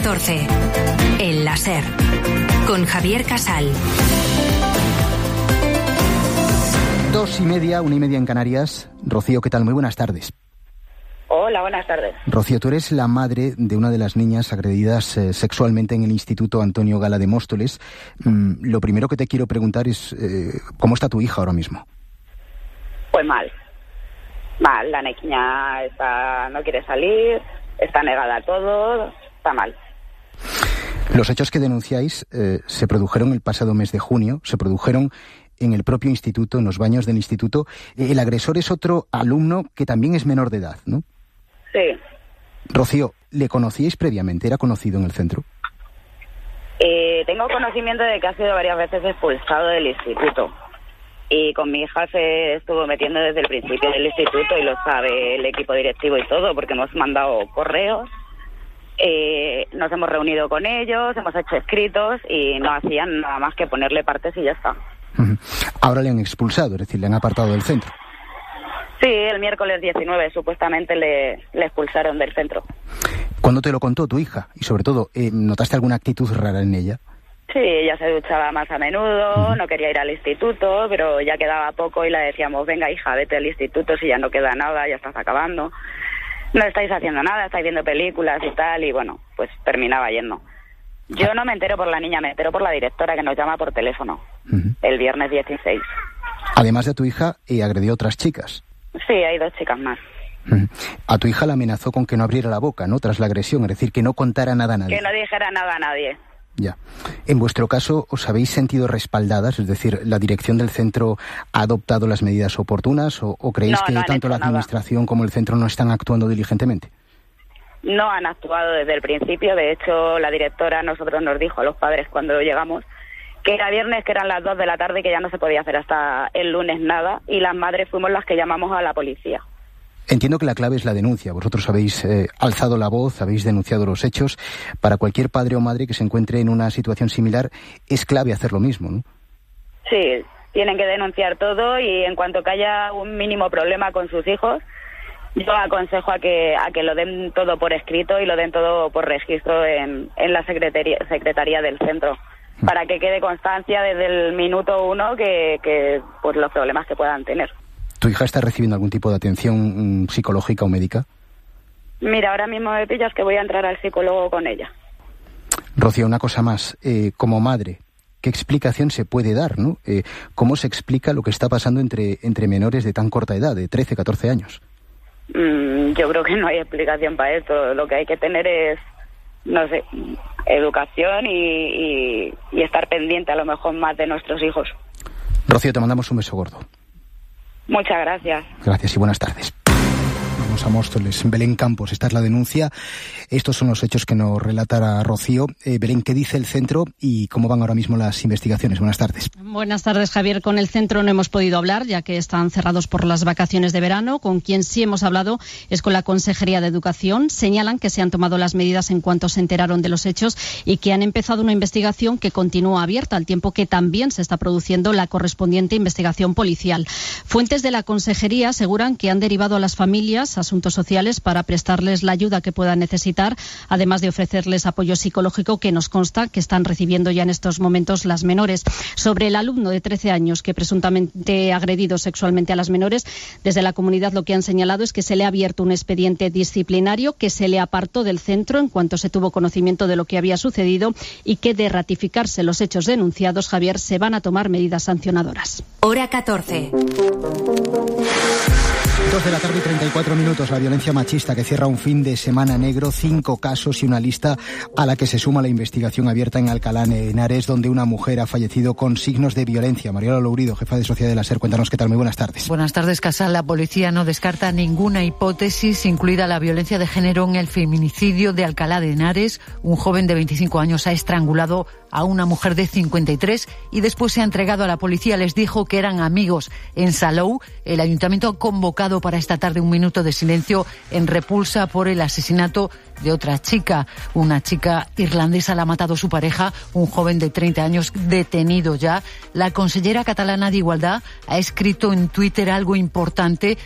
14. El láser. Con Javier Casal. 2:30, 1:30 en Canarias. Rocío, ¿qué tal? Muy buenas tardes. Hola, buenas tardes. Rocío, tú eres la madre de una de las niñas agredidas sexualmente en el Instituto Antonio Gala de Móstoles. Lo primero que te quiero preguntar es, ¿cómo está tu hija ahora mismo? Pues mal. Mal, la niña no quiere salir, está negada a todo, está mal. Los hechos que denunciáis se produjeron el pasado mes de junio, se produjeron en el propio instituto, en los baños del instituto. El agresor es otro alumno que también es menor de edad, ¿no? Sí. Rocío, ¿le conocíais previamente? ¿Era conocido en el centro? Tengo conocimiento de que ha sido varias veces expulsado del instituto. Y con mi hija se estuvo metiendo desde el principio del instituto y lo sabe el equipo directivo y todo, porque hemos mandado correos, nos hemos reunido con ellos, hemos hecho escritos y no hacían nada más que ponerle partes y ya está. Ahora le han expulsado, es decir, le han apartado del centro. Sí, el miércoles 19 supuestamente le expulsaron del centro. ¿Cuándo te lo contó tu hija? Y sobre todo, ¿notaste alguna actitud rara en ella? Sí, ella se duchaba más a menudo, no quería ir al instituto, pero ya quedaba poco y le decíamos, venga hija, vete al instituto si ya no queda nada, ya estás acabando. No estáis haciendo nada, estáis viendo películas y tal, y bueno, pues terminaba yendo. Yo no me entero por la niña, me entero por la directora que nos llama por teléfono, el viernes 16. Además de tu hija, agredió a otras chicas. Sí, hay 2 chicas más. A tu hija la amenazó con que no abriera la boca, ¿no?, tras la agresión, es decir, que no contara nada a nadie. Que no dijera nada a nadie. Ya. En vuestro caso, ¿os habéis sentido respaldadas? Es decir, ¿la dirección del centro ha adoptado las medidas oportunas o creéis que tanto la administración como el centro no están actuando diligentemente? No han actuado desde el principio. De hecho, la directora a nosotros nos dijo, a los padres cuando llegamos, que era viernes, que eran las 2 de la tarde y que ya no se podía hacer hasta el lunes nada, y las madres fuimos las que llamamos a la policía. Entiendo que la clave es la denuncia. Vosotros habéis alzado la voz, habéis denunciado los hechos. Para cualquier padre o madre que se encuentre en una situación similar, es clave hacer lo mismo, ¿no? Sí, tienen que denunciar todo y en cuanto que haya un mínimo problema con sus hijos, yo aconsejo a que lo den todo por escrito y lo den todo por registro en la secretaría del centro, para que quede constancia desde el minuto 1 que pues los problemas que puedan tener. ¿Tu hija está recibiendo algún tipo de atención psicológica o médica? Mira, ahora mismo me pillas que voy a entrar al psicólogo con ella. Rocío, una cosa más. Como madre, ¿qué explicación se puede dar, no? ¿Cómo se explica lo que está pasando entre menores de tan corta edad, de 13, 14 años? Yo creo que no hay explicación para esto. Lo que hay que tener es, no sé, educación y estar pendiente a lo mejor más de nuestros hijos. Rocío, te mandamos un beso gordo. Muchas gracias. Gracias y buenas tardes. Vamos a Móstoles. Belén Campos, esta es la denuncia. Estos son los hechos que nos relata Rocío. Belén, ¿qué dice el centro y cómo van ahora mismo las investigaciones? Buenas tardes. Buenas tardes, Javier. Con el centro no hemos podido hablar, ya que están cerrados por las vacaciones de verano. Con quien sí hemos hablado es con la Consejería de Educación. Señalan que se han tomado las medidas en cuanto se enteraron de los hechos y que han empezado una investigación que continúa abierta, al tiempo que también se está produciendo la correspondiente investigación policial. Fuentes de la Consejería aseguran que han derivado a las familias Asuntos Sociales para prestarles la ayuda que puedan necesitar, además de ofrecerles apoyo psicológico, que nos consta que están recibiendo ya en estos momentos las menores. Sobre el alumno de 13 años que presuntamente ha agredido sexualmente a las menores, desde la comunidad lo que han señalado es que se le ha abierto un expediente disciplinario, que se le apartó del centro en cuanto se tuvo conocimiento de lo que había sucedido y que, de ratificarse los hechos denunciados, Javier, se van a tomar medidas sancionadoras. Hora 14. 2 de la tarde y 34 minutos. La violencia machista que cierra un fin de semana negro, 5 casos y una lista a la que se suma la investigación abierta en Alcalá de Henares, donde una mujer ha fallecido con signos de violencia. Mariola Lourido, jefa de Sociedad de la SER, cuéntanos qué tal. Muy buenas tardes. Buenas tardes, Casal. La policía no descarta ninguna hipótesis, incluida la violencia de género, en el feminicidio de Alcalá de Henares. Un joven de 25 años ha estrangulado a una mujer de 53 y después se ha entregado a la policía. Les dijo que eran amigos. En Salou, el ayuntamiento ha convocado para esta tarde un minuto de silencio en repulsa por el asesinato de otra chica. Una chica irlandesa la ha matado su pareja, un joven de 30 años detenido ya. La consellera catalana de Igualdad ha escrito en Twitter algo importante.